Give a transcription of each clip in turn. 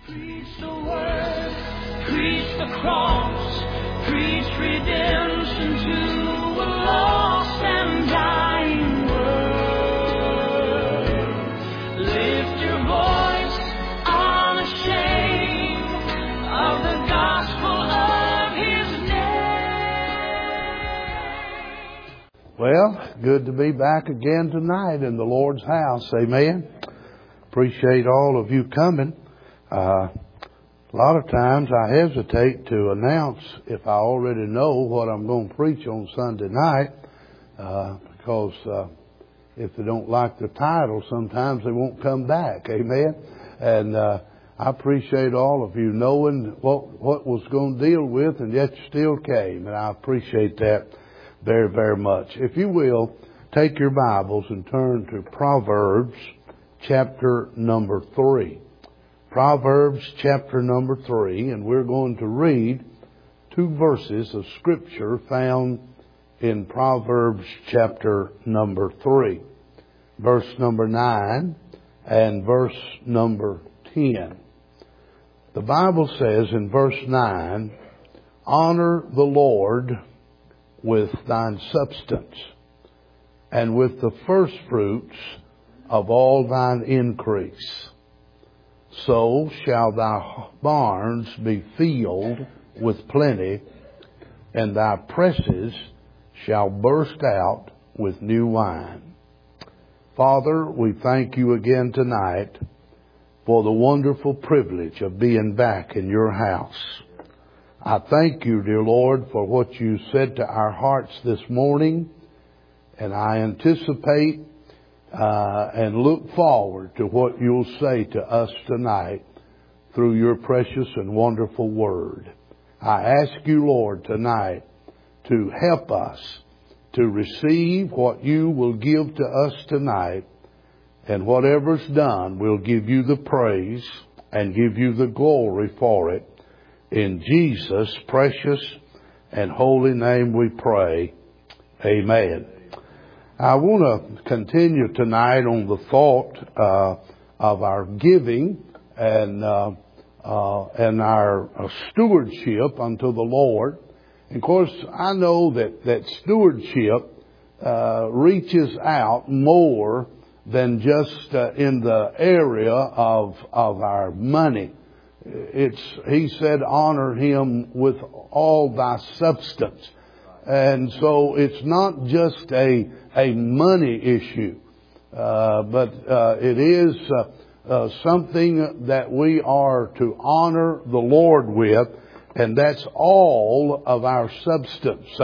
Preach the word, preach the cross, preach redemption to a lost and dying world. Lift your voice unashamed of the gospel of His name. Well, good to be back again tonight in the Lord's house. Amen. Appreciate all of you coming. A lot of times I hesitate to announce if I already know what I'm going to preach on Sunday night, because if they don't like the title, sometimes they won't come back. Amen. And I appreciate all of you knowing what was going to deal with, and yet you still came, and I appreciate that very, very much. If you will, take your Bibles and turn to Proverbs chapter number 3. Proverbs chapter number 3, and we're going to read two verses of Scripture found in Proverbs chapter number 3. Verse number 9 and verse number 10. The Bible says in verse 9, "Honor the Lord with thine substance, and with the firstfruits of all thine increase. So shall thy barns be filled with plenty, and thy presses shall burst out with new wine." Father, we thank you again tonight for the wonderful privilege of being back in your house. I thank you, dear Lord, for what you said to our hearts this morning, and I anticipate and look forward to what you'll say to us tonight through your precious and wonderful word. I ask you, Lord, tonight to help us to receive what you will give to us tonight, and whatever's done, we'll give you the praise and give you the glory for it. In Jesus' precious and holy name we pray. Amen. I want to continue tonight on the thought of our giving and our stewardship unto the Lord. And of course, I know that stewardship reaches out more than just in the area of our money. He said, "Honor him with all thy substance." And so it's not just a money issue, but it is something that we are to honor the Lord with, and that's all of our substance.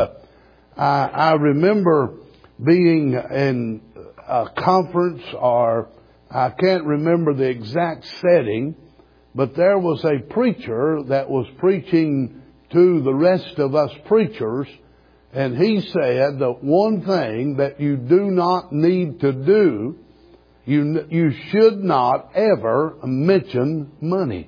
I remember being in a conference, or I can't remember the exact setting, but there was a preacher that was preaching to the rest of us preachers. And he said that one thing that you do not need to do, you should not ever mention money.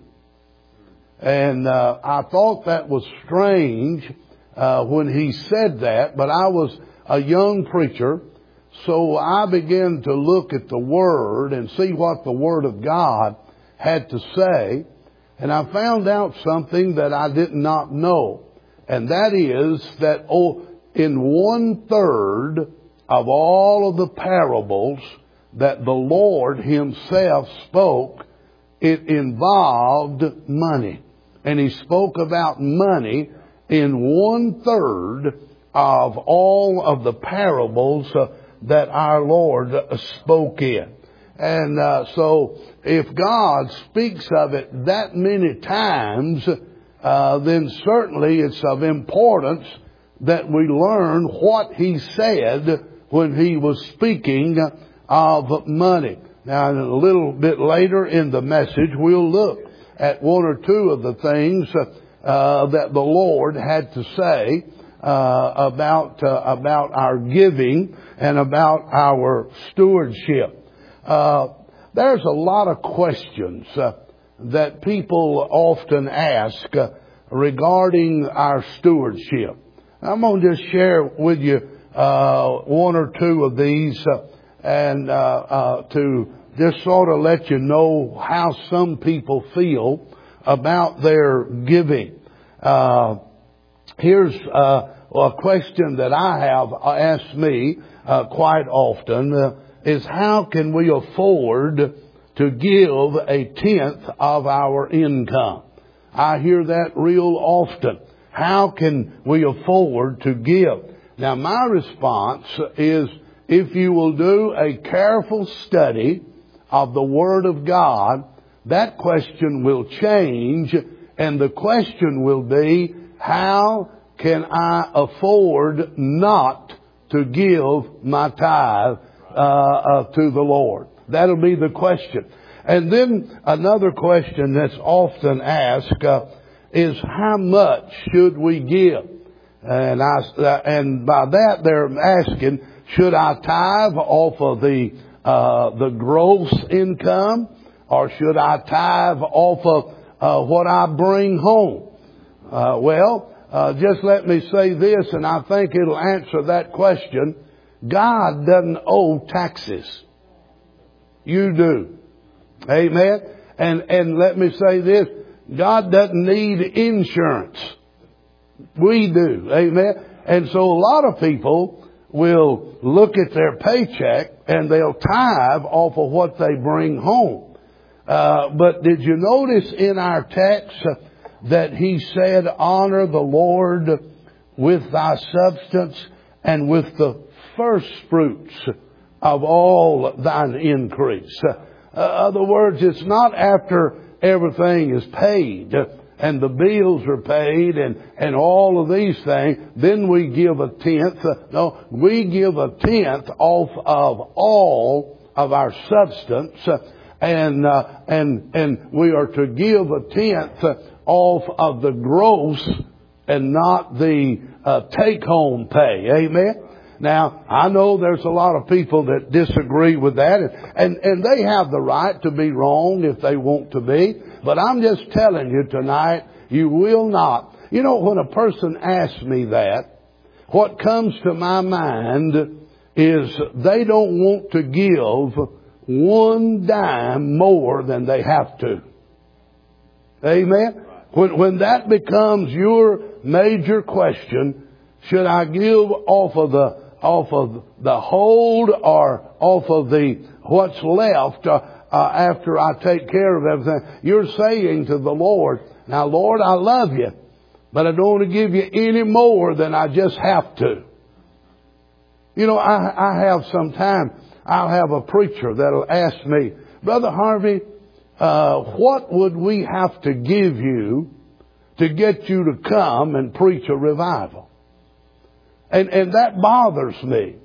And I thought that was strange when he said that, but I was a young preacher, so I began to look at the Word and see what the Word of God had to say, and I found out something that I did not know, and that is that in 1/3 of all of the parables that the Lord Himself spoke, it involved money. And He spoke about money in 1/3 of all of the parables that our Lord spoke in. And so if God speaks of it that many times, then certainly it's of importance that we learn what He said when He was speaking of money. Now, a little bit later in the message, we'll look at one or two of the things that the Lord had to say about our giving and about our stewardship. There's a lot of questions that people often ask regarding our stewardship. I'm going to just share with you one or two of these and to just sort of let you know how some people feel about their giving. Here's a question that I have asked me quite often is how can we afford to give a tenth of our income? I hear that real often. How can we afford to give? Now my response is if you will do a careful study of the Word of God, that question will change, and the question will be, how can I afford not to give my tithe to the Lord? That'll be the question. And then another question that's often asked is how much should we give? And by that they're asking, should I tithe off of the gross income, or should I tithe off of what I bring home? Just let me say this, and I think it'll answer that question. God doesn't owe taxes. You do. Amen. And let me say this. God doesn't need insurance. We do. Amen. And so a lot of people will look at their paycheck and they'll tithe off of what they bring home. But did you notice in our text that He said, honor the Lord with thy substance and with the first fruits of all thine increase? Other words, it's not after everything is paid and the bills are paid and all of these things, then we give a tenth. No, we give a tenth off of all of our substance, and we are to give a tenth off of the gross and not the take-home pay. Amen? Now, I know there's a lot of people that disagree with that, and they have the right to be wrong if they want to be, but I'm just telling you tonight, you will not. You know, when a person asks me that, what comes to my mind is they don't want to give one dime more than they have to. Amen? When that becomes your major question, should I give off of the hold or off of the what's left after I take care of everything? You're saying to the Lord, now Lord, I love you, but I don't want to give you any more than I just have to. You know, I have sometimes, I'll have a preacher that'll ask me, Brother Harvey, what would we have to give you to get you to come and preach a revival? And that bothers me.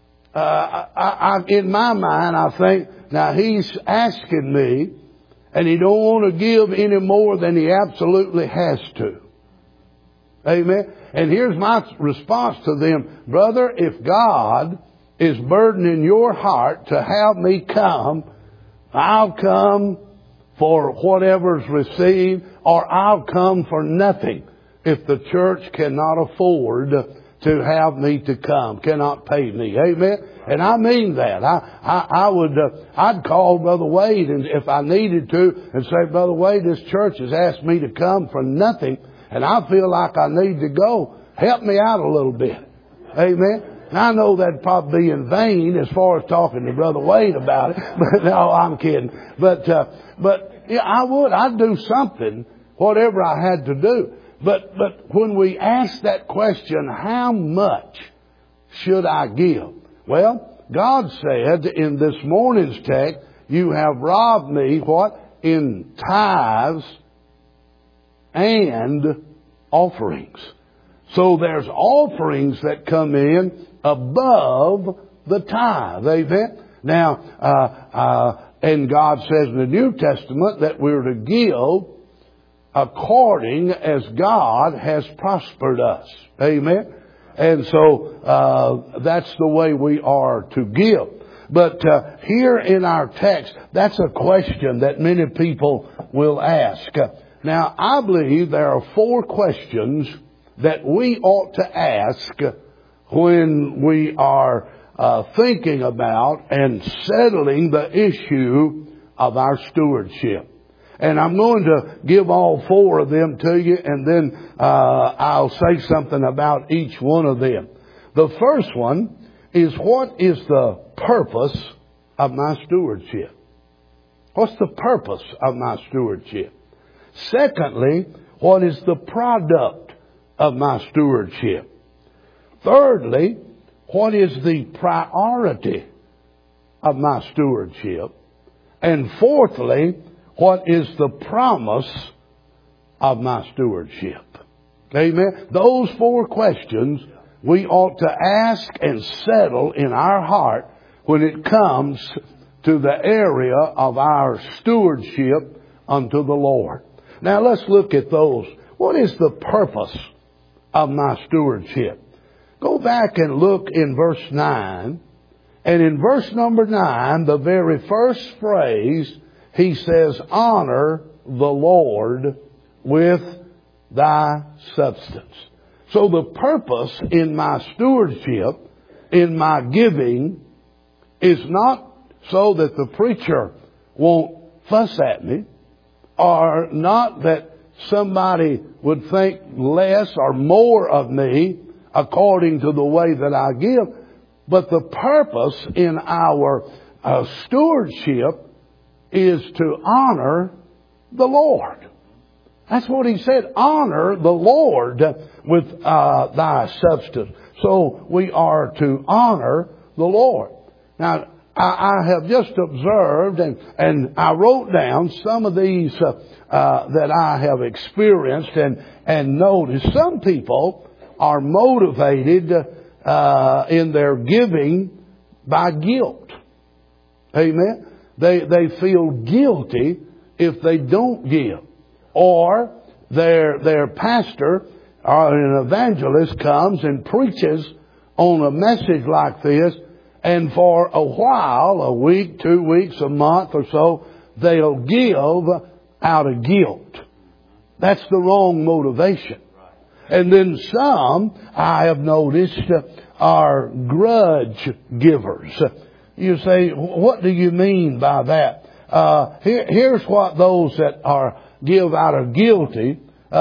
In my mind, I think, now he's asking me, and he don't want to give any more than he absolutely has to. Amen. And here's my response to them. Brother, if God is burdening your heart to have me come, I'll come for whatever's received, or I'll come for nothing if the church cannot afford to have me to come, cannot pay me. Amen. And I mean that. I'd call Brother Wade, and if I needed to, and say, Brother Wade, this church has asked me to come for nothing, and I feel like I need to go. Help me out a little bit. Amen. And I know that'd probably be in vain as far as talking to Brother Wade about it. But no, I'm kidding. But yeah, I would. I'd do something, whatever I had to do. But when we ask that question, how much should I give? Well, God said in this morning's text, you have robbed me, what? In tithes and offerings. So there's offerings that come in above the tithe. Amen? Now, and God says in the New Testament that we're to give according as God has prospered us. Amen? And so that's the way we are to give. But here in our text, that's a question that many people will ask. Now, I believe there are 4 questions that we ought to ask when we are thinking about and settling the issue of our stewardship. And I'm going to give all four of them to you, and then I'll say something about each one of them. The first one is, what is the purpose of my stewardship? What's the purpose of my stewardship? Secondly, what is the product of my stewardship? Thirdly, what is the priority of my stewardship? And fourthly, what is the promise of my stewardship? Amen. Those four questions we ought to ask and settle in our heart when it comes to the area of our stewardship unto the Lord. Now let's look at those. What is the purpose of my stewardship? Go back and look in verse 9. And in verse number 9, the very first phrase, he says, honor the Lord with thy substance. So the purpose in my stewardship, in my giving, is not so that the preacher won't fuss at me, or not that somebody would think less or more of me according to the way that I give. But the purpose in our stewardship is to honor the Lord. That's what he said. Honor the Lord with thy substance. So we are to honor the Lord. Now, I have just observed and I wrote down some of these that I have experienced and noticed. Some people are motivated in their giving by guilt. Amen. They feel guilty if they don't give. Or their pastor or an evangelist comes and preaches on a message like this, and for a while, a week, 2 weeks, a month or so, they'll give out of guilt. That's the wrong motivation. And then some, I have noticed, are grudge givers. You say, what do you mean by that? Here's what those that give out of guilty,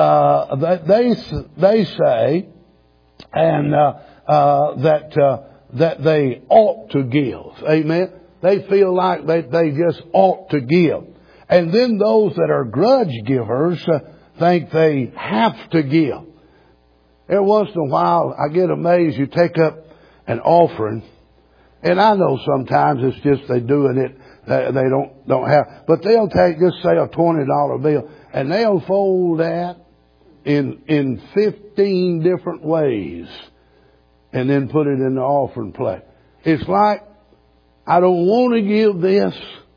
they say, and that they ought to give. Amen. They feel like they just ought to give. And then those that are grudge givers think they have to give. Every once in a while, I get amazed. You take up an offering, and I know sometimes it's just they doing it. They don't have, but they'll take, just say, a $20 bill, and they'll fold that in 15 different ways, and then put it in the offering plate. It's like, I don't want to give this,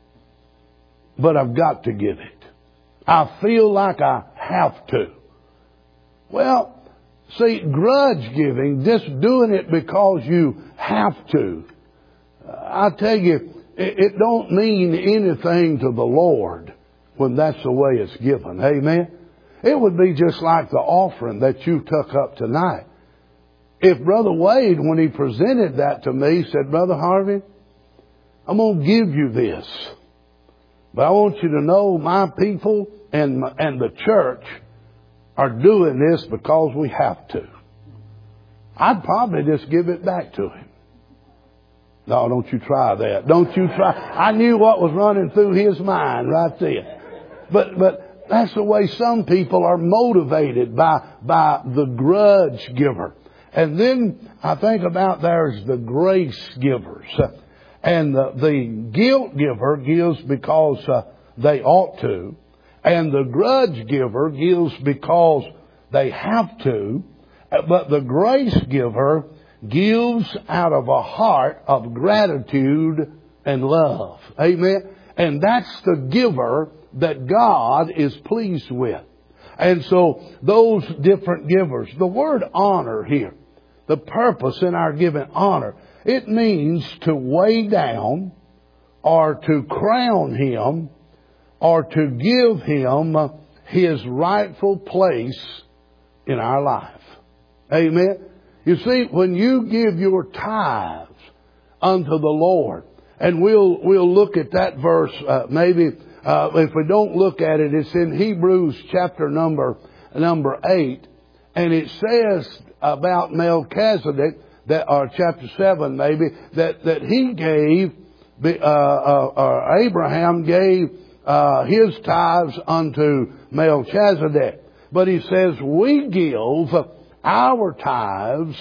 but I've got to give it. I feel like I have to. Well, see, grudge giving, just doing it because you have to, I tell you, it don't mean anything to the Lord when that's the way it's given. Amen. It would be just like the offering that you took up tonight. If Brother Wade, when he presented that to me, said, Brother Harvey, I'm going to give you this, but I want you to know my people and the church are doing this because we have to, I'd probably just give it back to him. No, don't you try that. Don't you try. I knew what was running through his mind right there. But that's the way some people are motivated by the grudge giver. And then I think about there's the grace givers. And the guilt giver gives because they ought to. And the grudge giver gives because they have to. But the grace giver gives out of a heart of gratitude and love. Amen. And that's the giver that God is pleased with. And so those different givers, the word honor here, the purpose in our giving honor, it means to weigh down or to crown him or to give him his rightful place in our life. Amen. You see, when you give your tithes unto the Lord, and we'll look at that verse maybe if we don't look at it, it's in Hebrews chapter number 8. And it says about Melchizedek, or chapter 7 maybe, that he gave, Abraham gave his tithes unto Melchizedek. But he says we give our tithes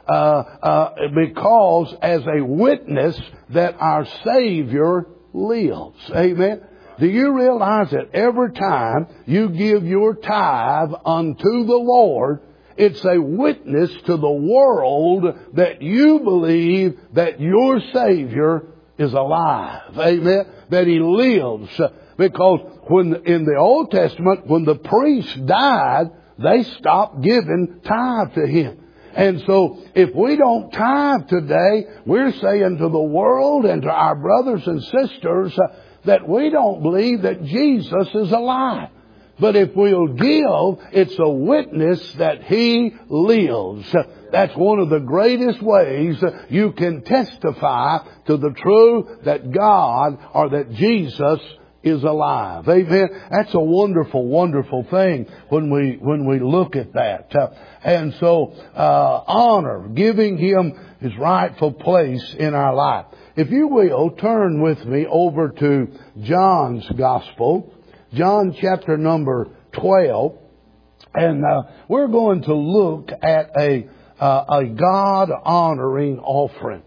because as a witness that our Savior lives. Amen. Do you realize that every time you give your tithe unto the Lord, it's a witness to the world that you believe that your Savior is alive. Amen. That He lives. Because when in the Old Testament, when the priests died, they stopped giving tithe to Him. And so if we don't tithe today, we're saying to the world and to our brothers and sisters that we don't believe that Jesus is alive. But if we'll give, it's a witness that He lives. That's one of the greatest ways you can testify to the truth that God or that Jesus is alive. Amen. That's a wonderful, wonderful thing when we look at that. And so, honor, giving Him His rightful place in our life. If you will, turn with me over to John's Gospel, John chapter number 12, and we're going to look at a God-honoring offering.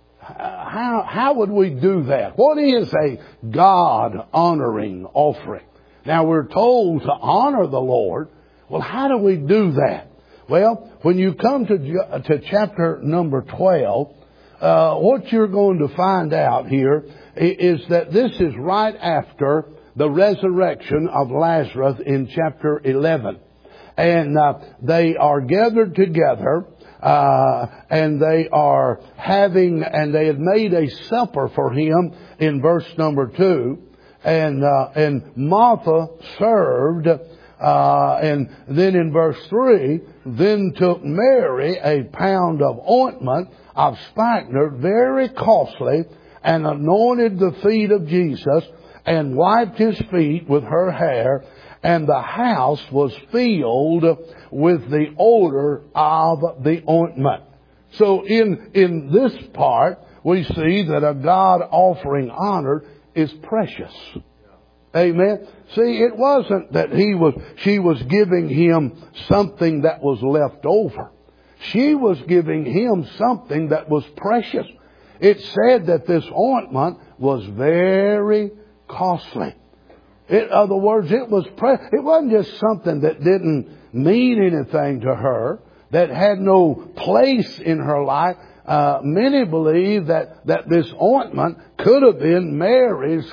How would we do that? What is a God-honoring offering? Now we're told to honor the Lord. Well, how do we do that? Well, when you come to chapter number 12, what you're going to find out here is that this is right after the resurrection of Lazarus in chapter 11. And they are gathered together. And they are having, and they had made a supper for him in verse number 2. And Martha served, and then in verse 3, then took Mary a pound of ointment of spikenard, very costly, and anointed the feet of Jesus, and wiped His feet with her hair, and the house was filled with the odor of the ointment. So in this part, we see that a God offering honor is precious. Amen. See, it wasn't that she was giving him something that was left over. She was giving him something that was precious. It said that this ointment was very costly. In other words, it wasn't just something that didn't mean anything to her, that had no place in her life. Many believe that this ointment could have been Mary's,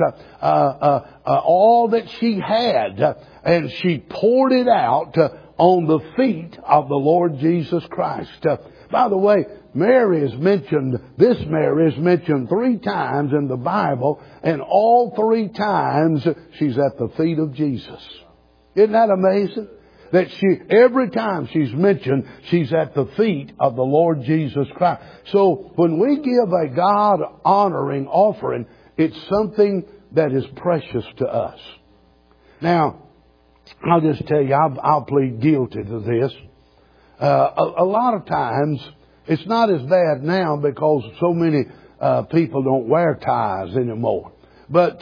all that she had, and she poured it out on the feet of the Lord Jesus Christ. By the way, this Mary is mentioned 3 times in the Bible, and all 3 times she's at the feet of Jesus. Isn't that amazing? That every time she's mentioned, she's at the feet of the Lord Jesus Christ. So when we give a God-honoring offering, it's something that is precious to us. Now, I'll just tell you, I'll plead guilty to this. A lot of times, it's not as bad now because so many people don't wear ties anymore. But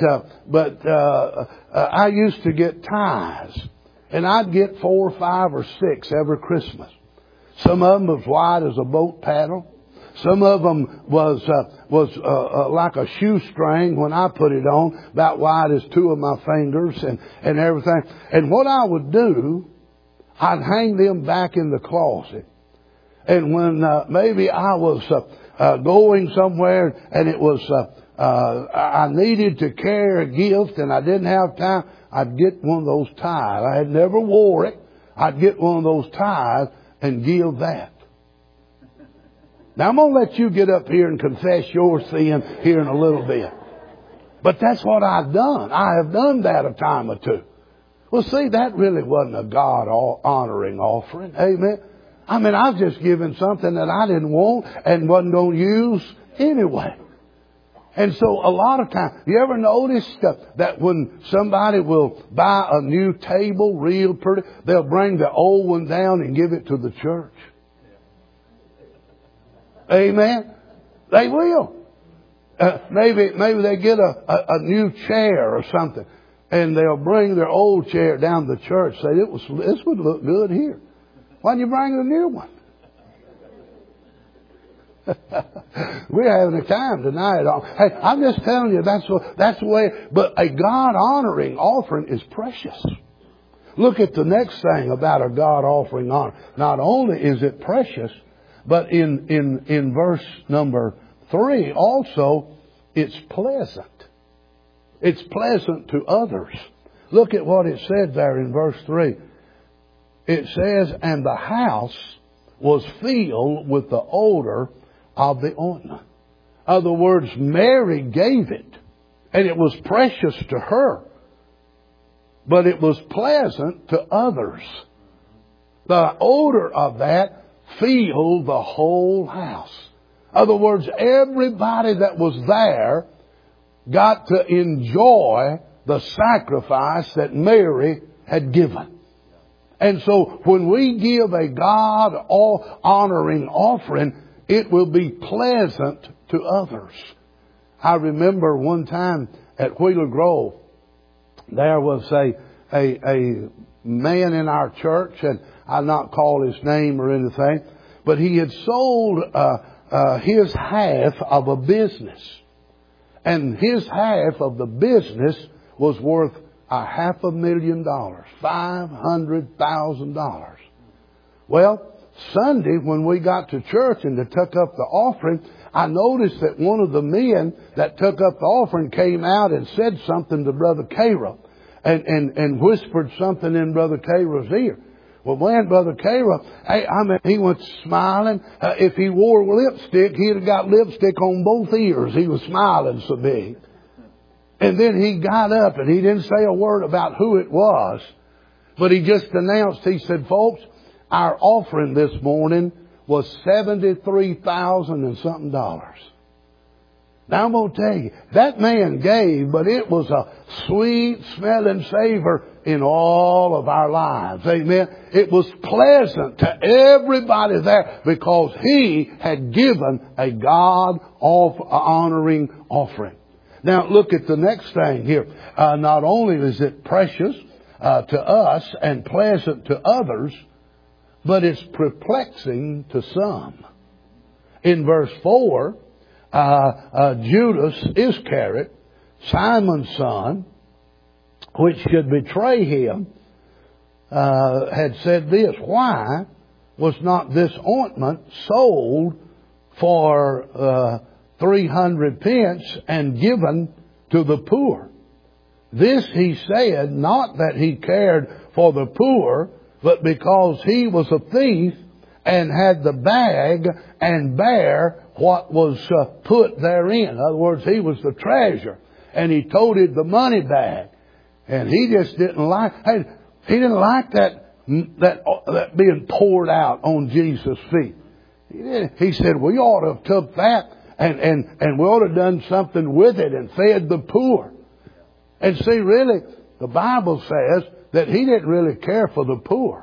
I used to get ties, and I'd get 4 or 5 or 6 every Christmas. Some of them was wide as a boat paddle. Some of them was like a shoestring when I put it on, about wide as 2 of my fingers and everything. And what I would do, I'd hang them back in the closet. And when maybe I was going somewhere and it was I needed to carry a gift and I didn't have time, I'd get one of those ties. I had never wore it. I'd get one of those ties and give that. Now I'm going to let you get up here and confess your sin here in a little bit. But that's what I've done. I have done that a time or 2. Well, see, that really wasn't a God-honoring offering. Amen. I mean, I was just giving something that I didn't want and wasn't going to use anyway. And so a lot of times, you ever noticed that when somebody will buy a new table real pretty, they'll bring the old one down and give it to the church? Amen? They will. Maybe they get a new chair or something, and they'll bring their old chair down to the church. Say, this would look good here. Why don't you bring a new one? We're having a time tonight. Hey, I'm just telling you, that's the way. But a God honoring offering is precious. Look at the next thing about a God offering honor. Not only is it precious, but in verse number 3 also, it's pleasant. It's pleasant to others. Look at what it said there in verse 3. It says, and the house was filled with the odor of the ointment. In other words, Mary gave it, and it was precious to her, but it was pleasant to others. The odor of that filled the whole house. In other words, everybody that was there got to enjoy the sacrifice that Mary had given. And so when we give a God honoring offering, it will be pleasant to others. I remember one time at Wheeler Grove, there was a man in our church, and I'll not call his name or anything, but he had sold his half of a business. And his half of the business was worth $500,000, $500,000. Well, Sunday, when we got to church and they took up the offering, I noticed that one of the men that took up the offering came out and said something to Brother Cairo and whispered something in Brother Cairo's ear. Well, man, Brother Cairo, he was smiling. If he wore lipstick, he'd have got lipstick on both ears. He was smiling so big. And then he got up and he didn't say a word about who it was, but he just announced, he said, folks, our offering this morning was $73,000 and something. Now I'm going to tell you, that man gave, but it was a sweet smelling savor in all of our lives. Amen. It was pleasant to everybody there because he had given a God honoring offering. Now look at the next thing here. Not only is it precious to us and pleasant to others, but it's perplexing to some. In verse 4, Judas Iscariot, Simon's son, which should betray him, had said this, why was not this ointment sold for 300 pence and given to the poor? This he said, not that he cared for the poor, but because he was a thief and had the bag and bare what was put therein. In other words, he was the treasurer, and he toted the money bag. And he just didn't like, he didn't like that being poured out on Jesus' feet. He said, we ought to have took that and we ought to have done something with it and fed the poor. And see, really, the Bible says that he didn't really care for the poor.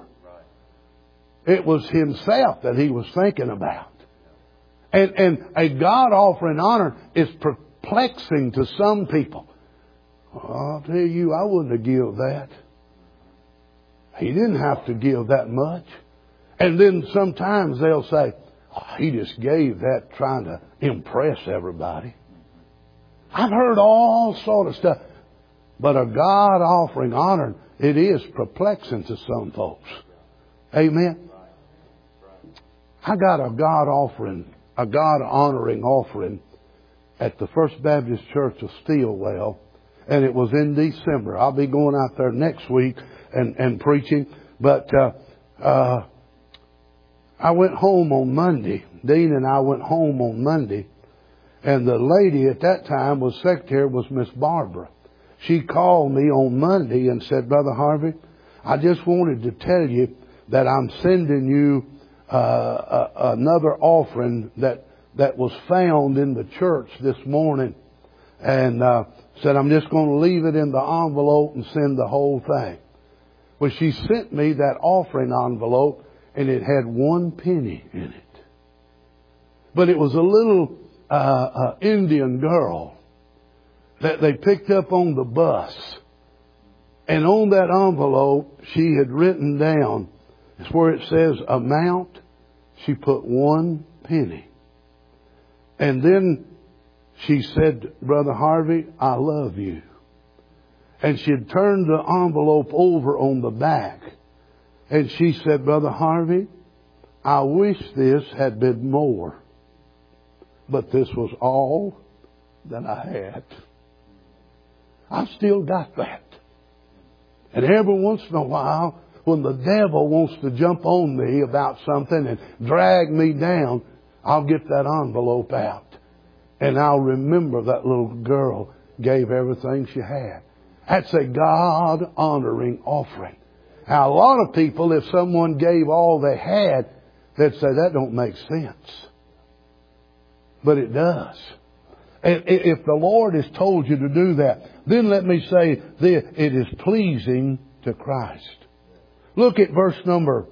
It was himself that he was thinking about. And a God offering honor is perplexing to some people. I'll tell you, I wouldn't have given that. He didn't have to give that much. And then sometimes they'll say, he just gave that trying to impress everybody. I've heard all sort of stuff. But a God offering honor, it is perplexing to some folks. Amen. I got a God honoring offering at the First Baptist Church of Steelwell, and it was in December. I'll be going out there next week and preaching. But I went home on Monday. Dean and I went home on Monday, and the lady at that time was secretary was Miss Barbara. She called me on Monday and said, Brother Harvey, I just wanted to tell you that I'm sending you another offering that was found in the church this morning. and said, I'm just going to leave it in the envelope and send the whole thing. Well, she sent me that offering envelope, and it had 1 penny in it. But it was a little Indian girl that they picked up on the bus. And on that envelope, she had written down, it's where it says amount, she put 1 penny. And then she said, Brother Harvey, I love you. And she had turned the envelope over on the back. And she said, Brother Harvey, I wish this had been more. But this was all that I had. I've still got that. And every once in a while, when the devil wants to jump on me about something and drag me down, I'll get that envelope out. And I'll remember that little girl gave everything she had. That's a God-honoring offering. Now, a lot of people, if someone gave all they had, they'd say, that don't make sense. But it does. And if the Lord has told you to do that, then let me say this, it is pleasing to Christ. Look at verse number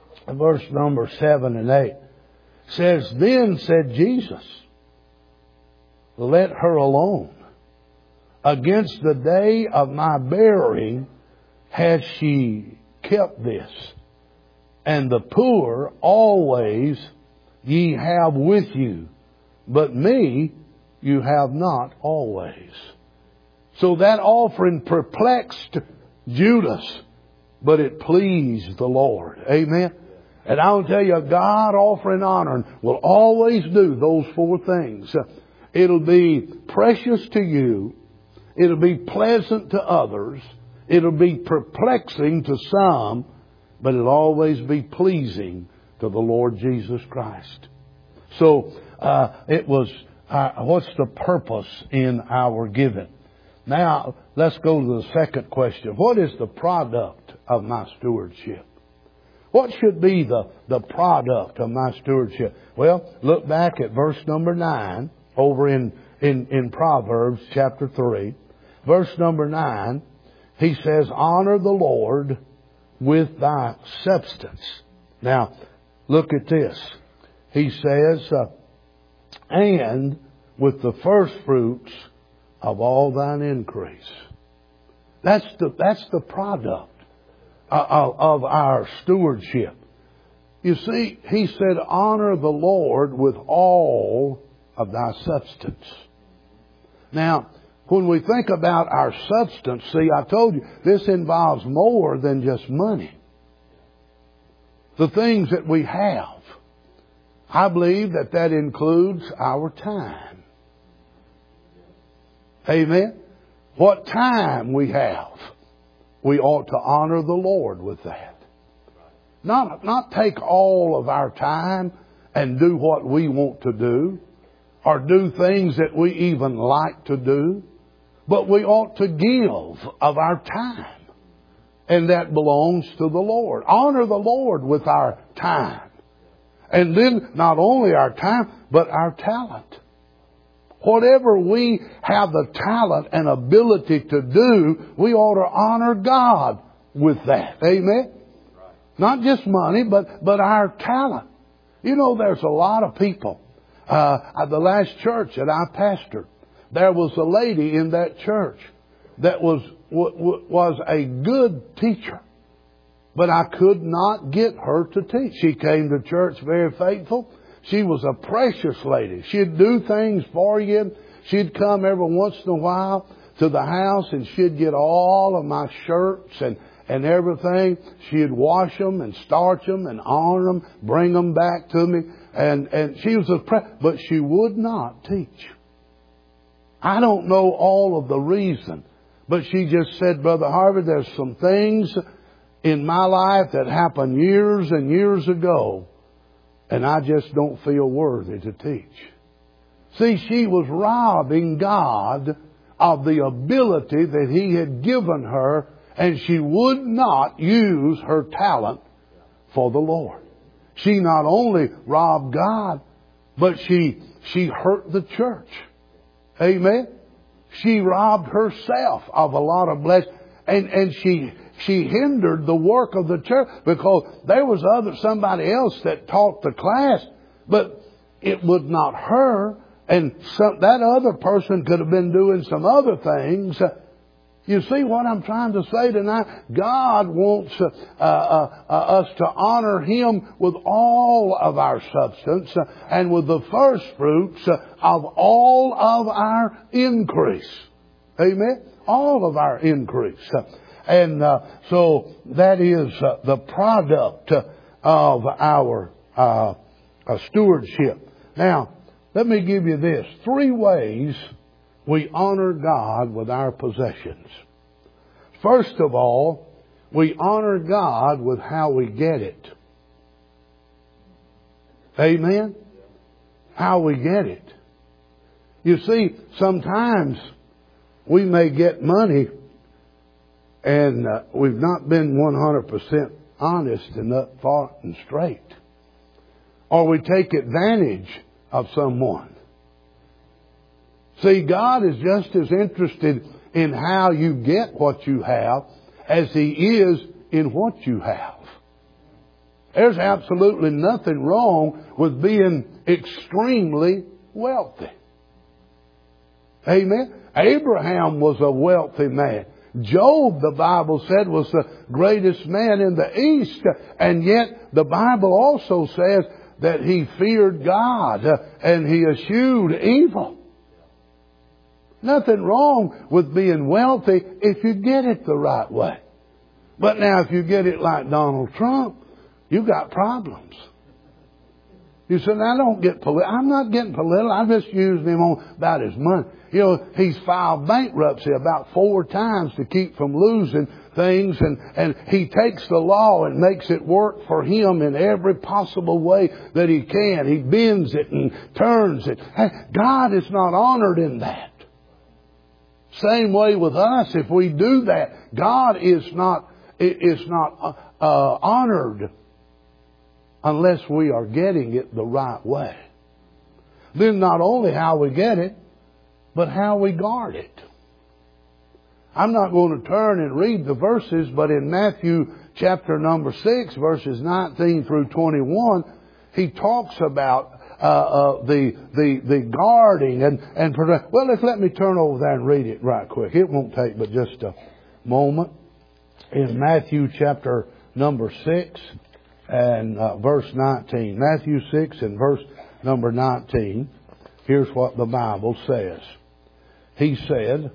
7 and 8. It says, Then said Jesus, let her alone. Against the day of my burying has she kept this. And the poor always ye have with you, but me you have not always. So that offering perplexed Judas, but it pleased the Lord. Amen. And I'll tell you, God offering honor will always do those 4 things. It'll be precious to you. It'll be pleasant to others. It'll be perplexing to some, but it'll always be pleasing to the Lord Jesus Christ. So it was, what's the purpose in our giving? Now, let's go to the second question. What is the product of my stewardship? What should be the product of my stewardship? Well, look back at verse number 9 over in Proverbs chapter 3. Verse number 9, he says, honor the Lord with thy substance. Now, look at this. He says, and with the first fruits of all thine increase. That's the product of our stewardship. You see, he said, honor the Lord with all of thy substance. Now, when we think about our substance, see, I told you, this involves more than just money. The things that we have. I believe that includes our time. Amen? What time we have, we ought to honor the Lord with that. Not take all of our time and do what we want to do, or do things that we even like to do, but we ought to give of our time. And that belongs to the Lord. Honor the Lord with our time. And then not only our time, but our talent. Whatever we have the talent and ability to do, we ought to honor God with that. Amen? Not just money, but our talent. You know, there's a lot of people. At the last church that I pastored, there was a lady in that church that was a good teacher. But I could not get her to teach. She came to church very faithful. She was a precious lady. She'd do things for you. She'd come every once in a while to the house and she'd get all of my shirts and everything. She'd wash them and starch them and iron them, bring them back to me. And she was but she would not teach. I don't know all of the reason, but she just said, Brother Harvey, there's some things in my life that happened years and years ago, and I just don't feel worthy to teach. See, she was robbing God of the ability that He had given her, and she would not use her talent for the Lord. She not only robbed God, but she hurt the church. Amen? She robbed herself of a lot of blessings. And she hindered the work of the church because there was somebody else that taught the class, but it was not her. And that other person could have been doing some other things. You see what I'm trying to say tonight? God wants us to honor Him with all of our substance and with the first fruits of all of our increase. Amen? All of our increase. And so that is the product of our stewardship. Now, let me give you this. 3 ways we honor God with our possessions. First of all, we honor God with how we get it. Amen? How we get it. You see, sometimes we may get money and we've not been 100% honest and up front and straight. Or we take advantage of someone. See, God is just as interested in how you get what you have as He is in what you have. There's absolutely nothing wrong with being extremely wealthy. Amen? Abraham was a wealthy man. Job, the Bible said, was the greatest man in the East. And yet, the Bible also says that he feared God and he eschewed evil. Nothing wrong with being wealthy if you get it the right way. But now if you get it like Donald Trump, you've got problems. You said, I don't get political. I'm not getting political. I'm just using him on about his money. You know, he's filed bankruptcy about 4 times to keep from losing things. And he takes the law and makes it work for him in every possible way that he can. He bends it and turns it. God is not honored in that. Same way with us. If we do that, God is not honored unless we are getting it the right way. Then not only how we get it, but how we guard it. I'm not going to turn and read the verses, but in Matthew chapter number 6, verses 19 through 21, he talks about the guarding and well, let me turn over there and read it right quick. It won't take but just a moment. In Matthew chapter number 6 and verse 19. Matthew 6 and verse number 19. Here's what the Bible says. He said,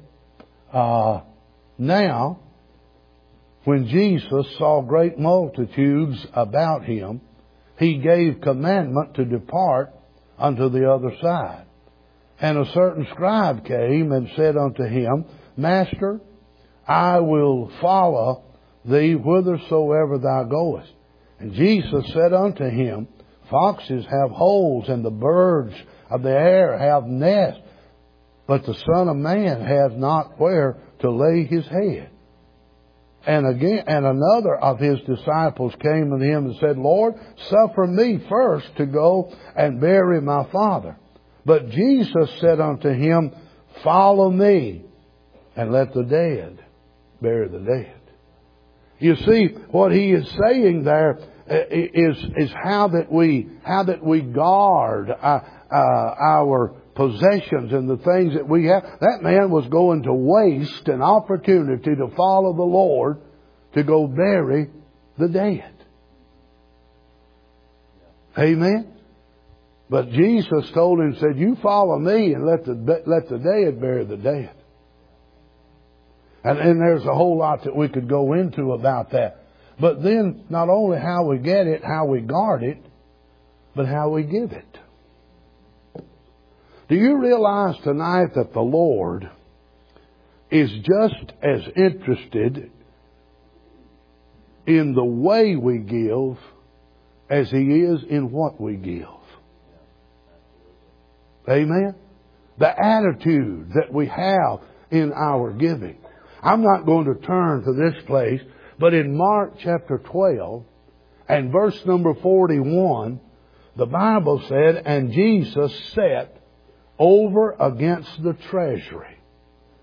now, when Jesus saw great multitudes about him, he gave commandment to depart unto the other side. And a certain scribe came and said unto him, Master, I will follow thee whithersoever thou goest. And Jesus said unto him, Foxes have holes, and the birds of the air have nests, but the Son of Man hath not where to lay his head. And another of his disciples came unto him and said, Lord, suffer me first to go and bury my father. But Jesus said unto him, Follow me, and let the dead bury the dead. You see, what he is saying there is how that we guard our possessions and the things that we have. That man was going to waste an opportunity to follow the Lord to go bury the dead. Amen? But Jesus told him, said, you follow me and let the dead bury the dead. And there's a whole lot that we could go into about that. But then, not only how we get it, how we guard it, but how we give it. Do you realize tonight that the Lord is just as interested in the way we give as He is in what we give? Amen? The attitude that we have in our giving. I'm not going to turn to this place, but in Mark chapter 12 and verse number 41, the Bible said, and Jesus sat over against the treasury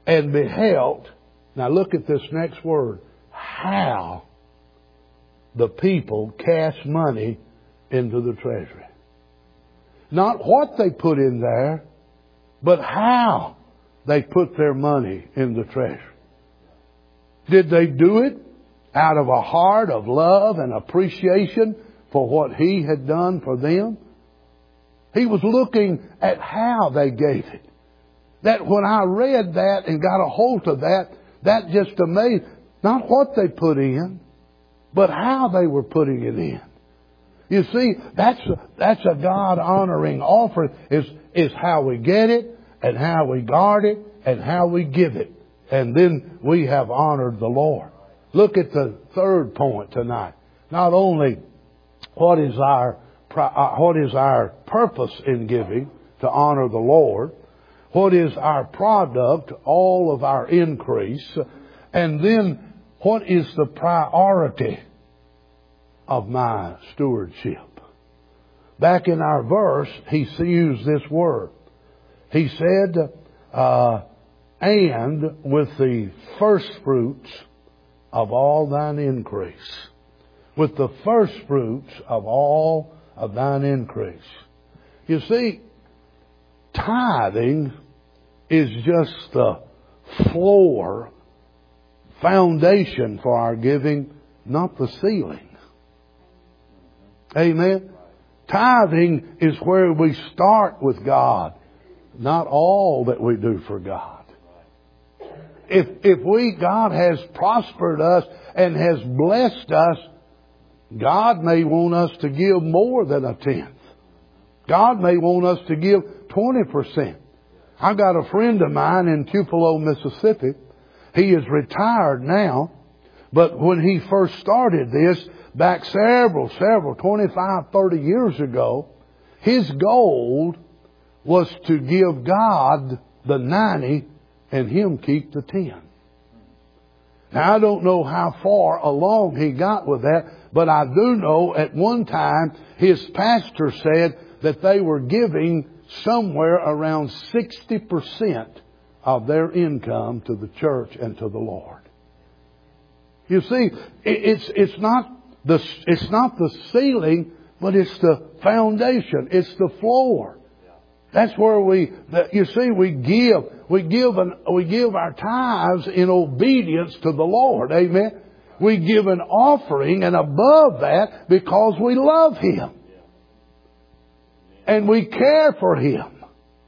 and beheld. Now look at this next word. How the people cast money into the treasury. Not what they put in there, but how they put their money in the treasury. Did they do it out of a heart of love and appreciation for what He had done for them? He was looking at how they gave it. That when I read that and got a hold of that, that just amazed. Not what they put in, but how they were putting it in. You see, that's a God-honoring offering, is how we get it, and how we guard it, and how we give it. And then we have honored the Lord. Look at the third point tonight. Not only what is our purpose in giving to honor the Lord, what is our product, all of our increase, and then what is the priority of my stewardship. Back in our verse, he used this word. He said, and with the first fruits of all thine increase. With the first fruits of all of thine increase. You see, tithing is just the floor, foundation for our giving, not the ceiling. Amen? Tithing is where we start with God, not all that we do for God. If God has prospered us and has blessed us, God may want us to give more than a tenth. God may want us to give 20%. I've got a friend of mine in Tupelo, Mississippi. He is retired now, but when he first started this, back several, 25, 30 years ago, his goal was to give God the 90 and him keep the 10. Now, I don't know how far along he got with that, but I do know at one time his pastor said that they were giving somewhere around 60% of their income to the church and to the Lord. You see, it's not the ceiling, but it's the foundation. It's the floor. That's where we give our tithes in obedience to the Lord. Amen. We give an offering and above that because we love Him. And we care for Him.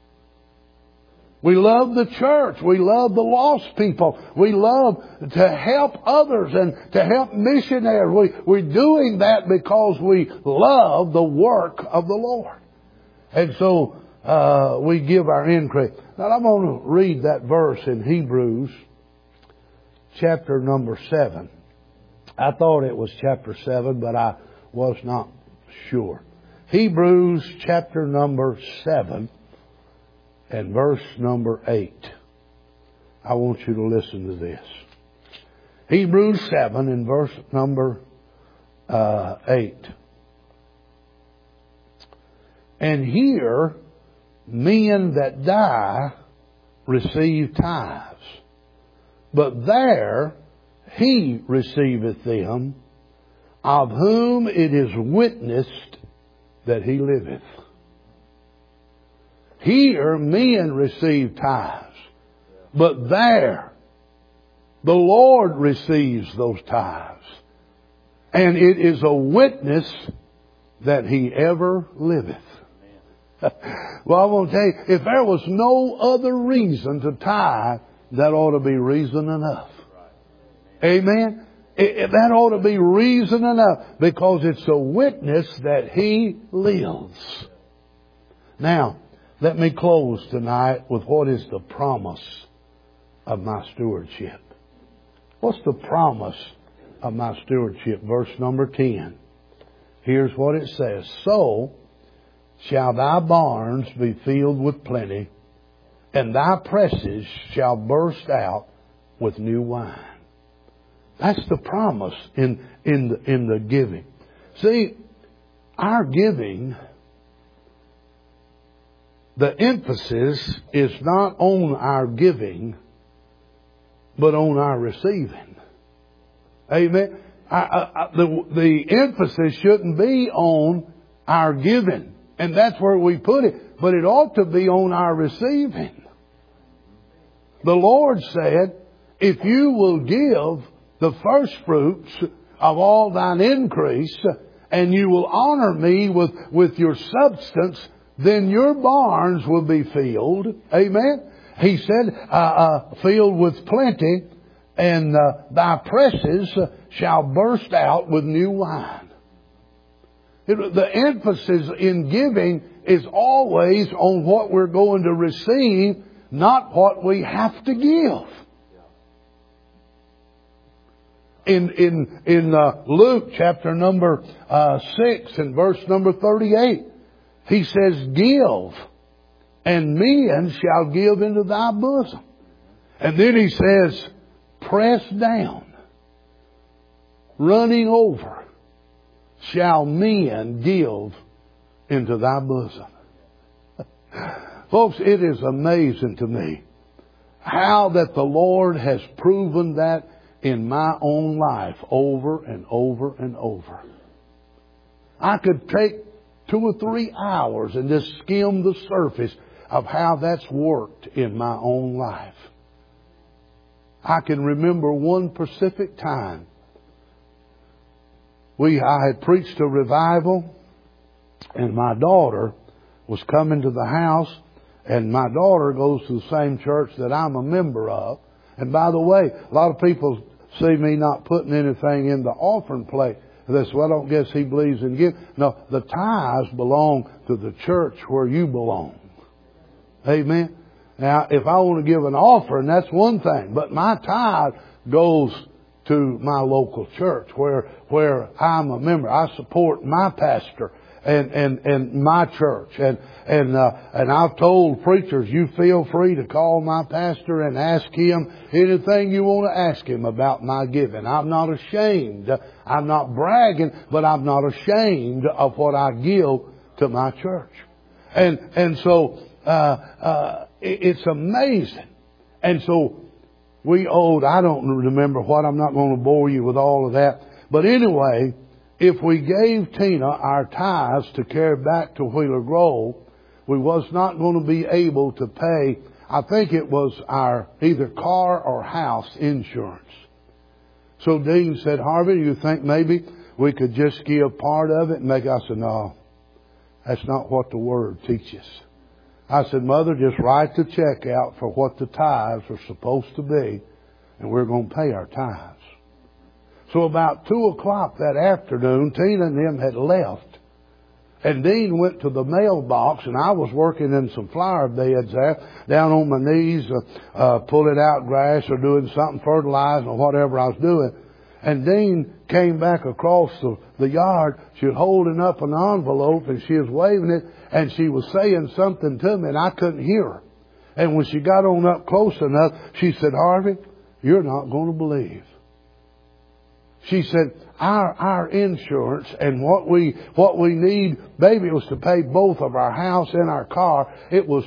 We love the church. We love the lost people. We love to help others and to help missionaries. We're doing that because we love the work of the Lord. And so we give our increase. Now I'm going to read that verse in Hebrews chapter number 7. I thought it was chapter 7, but I was not sure. Hebrews chapter number 7 and verse number 8. I want you to listen to this. Hebrews 7 and verse number 8. And here men that die receive tithes, but there he receiveth them, of whom it is witnessed that he liveth. Here men receive tithes, but there the Lord receives those tithes. And it is a witness that he ever liveth. Well, I want to tell you, if there was no other reason to tithe, that ought to be reason enough. Amen? That ought to be reason enough, because it's a witness that He lives. Now, let me close tonight with what is the promise of my stewardship. What's the promise of my stewardship? Verse number 10. Here's what it says. So shall thy barns be filled with plenty, and thy presses shall burst out with new wine. That's the promise in the giving. See, our giving, the emphasis is not on our giving, but on our receiving. Amen. The emphasis shouldn't be on our giving. And that's where we put it. But it ought to be on our receiving. The Lord said, if you will give the first fruits of all thine increase, and you will honor me with your substance, then your barns will be filled. Amen. He said, filled with plenty, and thy presses shall burst out with new wine. The emphasis in giving is always on what we're going to receive, not what we have to give. In Luke chapter number 6 and verse number 38, he says, give, and men shall give into thy bosom. And then he says, pressed down, running over, shall men give into thy bosom. Folks, it is amazing to me how that the Lord has proven that in my own life over and over and over. I could take 2 or 3 hours and just skim the surface of how that's worked in my own life. I can remember one specific time. I had preached a revival, and my daughter was coming to the house, and my daughter goes to the same church that I'm a member of. And by the way, a lot of people see me not putting anything in the offering plate. They say, well, I don't guess he believes in giving. No, the tithes belong to the church where you belong. Amen. Now, if I want to give an offering, that's one thing. But my tithe goes to my local church where I'm a member. I support my pastor and my church. And I've told preachers, you feel free to call my pastor and ask him anything you want to ask him about my giving. I'm not ashamed. I'm not bragging, but I'm not ashamed of what I give to my church. And so it's amazing. And so we owed, I don't remember what, I'm not going to bore you with all of that. But anyway, if we gave Tina our tithes to carry back to Wheeler Grove, we was not going to be able to pay, I think it was our either car or house insurance. So Dean said, Harvey, you think maybe we could just give part of it? And I said, no, that's not what the Word teaches. I said, Mother, just write the check out for what the tithes are supposed to be, and we're going to pay our tithes. So about 2 o'clock that afternoon, Tina and them had left. And Dean went to the mailbox, and I was working in some flower beds there, down on my knees, pulling out grass or doing something, fertilizing or whatever I was doing. And Dean came back across the yard. She was holding up an envelope, and she was waving it, and she was saying something to me, and I couldn't hear her. And when she got on up close enough, she said, Harvey, you're not going to believe. She said, our insurance and what we need, baby, it was to pay both of our house and our car. It was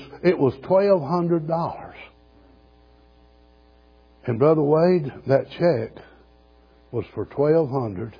$1,200. And Brother Wade, that check was for $1,230.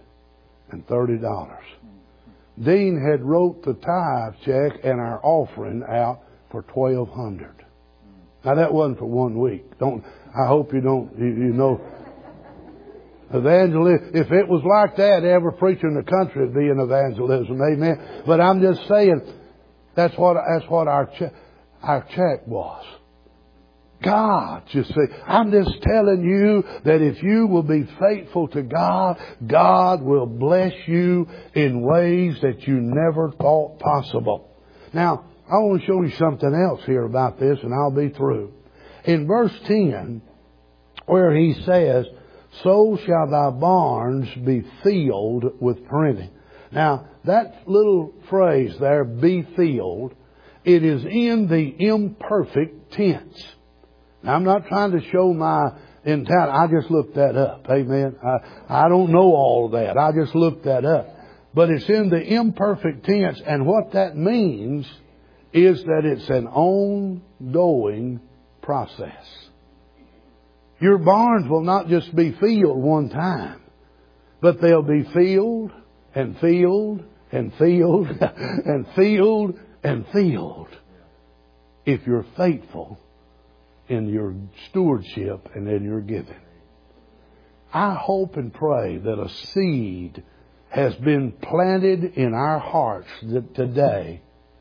Dean had wrote the tithe check and our offering out for $1,200. Now that wasn't for 1 week. I hope you know. Evangelism. If it was like that, every preacher in the country would be in evangelism. Amen. But I'm just saying, that's what our check was. God, you see, I'm just telling you that if you will be faithful to God, God will bless you in ways that you never thought possible. Now, I want to show you something else here about this, and I'll be through. In verse 10, where he says, so shall thy barns be filled with plenty. Now, that little phrase there, be filled, it is in the imperfect tense. Now, I'm not trying to show my intent. I just looked that up. Amen. I don't know all of that. I just looked that up. But it's in the imperfect tense, and what that means is that it's an ongoing process. Your barns will not just be filled one time, but they'll be filled and filled and filled and filled and filled if you're faithful in your stewardship and in your giving. I hope and pray that a seed has been planted in our hearts today,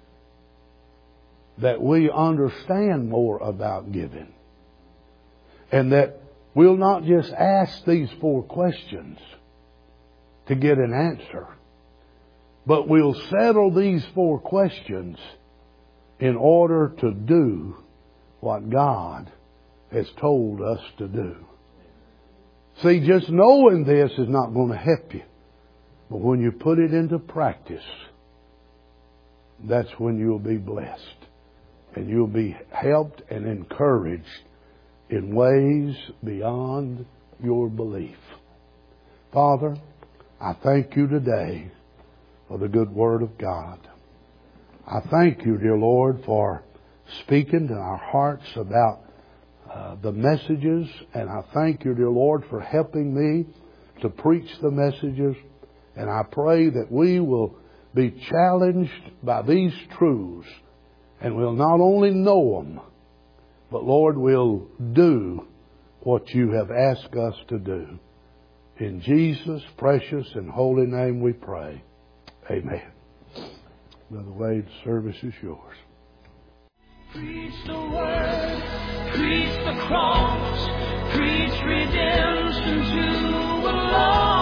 that we understand more about giving, and that we'll not just ask these 4 questions to get an answer, but we'll settle these 4 questions in order to do what God has told us to do. See, just knowing this is not going to help you. But when you put it into practice, that's when you'll be blessed. And you'll be helped and encouraged in ways beyond your belief. Father, I thank you today for the good Word of God. I thank you, dear Lord, for speaking to our hearts about the messages. And I thank you, dear Lord, for helping me to preach the messages. And I pray that we will be challenged by these truths, and we'll not only know them, but Lord, we'll do what you have asked us to do. In Jesus' precious and holy name we pray. Amen. Brother Wade, the service is yours. Preach the word, preach the cross, preach redemption to a lost